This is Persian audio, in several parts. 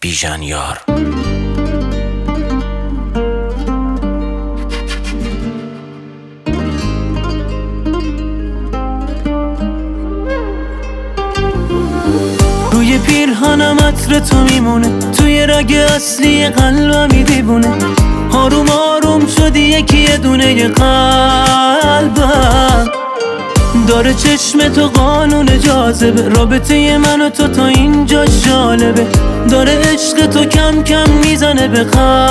بیژن یار. روی پیرهنم عطر تو میمونه، توی رگ اصلی قلبمی دیوونه. آروم آروم شدی یکی دونه قلبم، داره چشم تو قانون جاذبه. رابطه من و تو تا اینجا جالبه، داره عشق تو کم کم میزنه به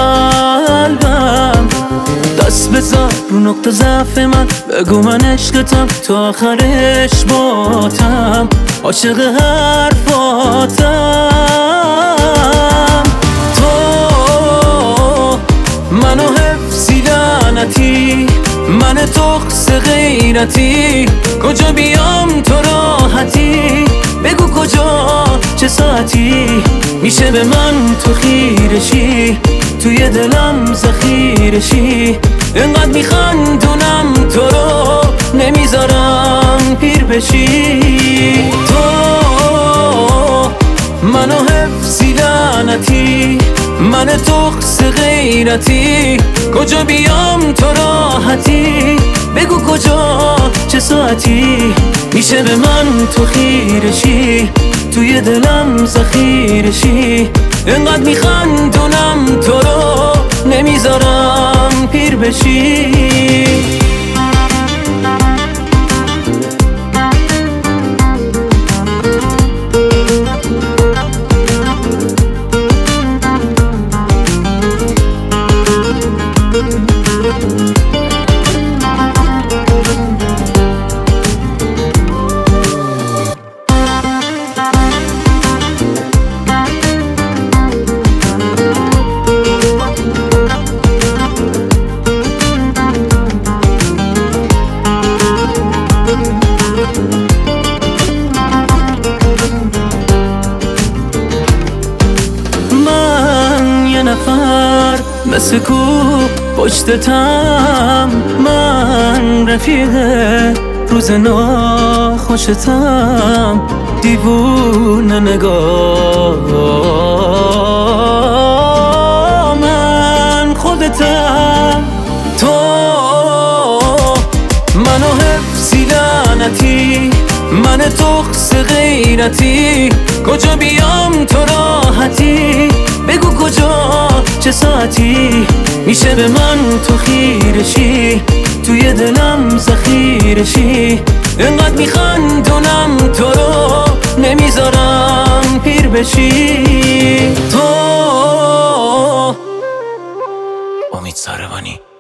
قلبم. دست بذار رو نقطه ضعف من، بگو من عشقتم تا آخرش باتم، عاشق حرفاتم. تو منو حفظی لعنتی، من تخص غیرتی، کجا بیام تو راحتی؟ بگو کجا چه ساعتی میشه به من تو خیرشی، توی دلم ذخیرشی. انقدر میخندونم تو رو نمیذارم پیر بشی. تو منو حفظی لعنتی، من تخص غیرتی، کجا بیام تو راحتی؟ بگو کجا چه ساعتی میشه به من تو خیرشی، توی دلم ذخیرشی. انقدر میخندونم تو رو نمیذارم پیر بشی. مثل کوه پشتتم، من رفیق روز ناخوشتم، دیوونه نگاه من خودتم. تو منو حفظی لعنتی، من تخص غیرتی، کجا بیام تو راحتی؟ بگو کجا چه ساعتی میشه به من تو خیرشی، توی دلم ذخیرشی. انقدر میخندونم تو رو نمیذارم پیر بشی. تو امید ساروانی.